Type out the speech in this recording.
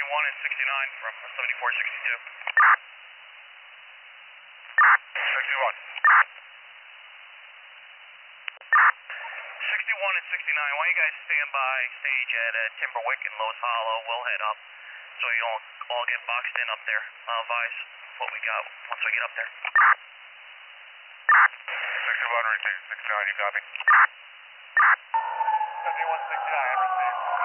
61 and 69 from 7462. 61. 61 and 69, why don't you guys stand by stage at Timberwick and Lowe's Hollow? We'll head up so you don't all get boxed in up there. I'll advise what we got once we get up there. 61 routine, 69, you copy. 71, 69, I received.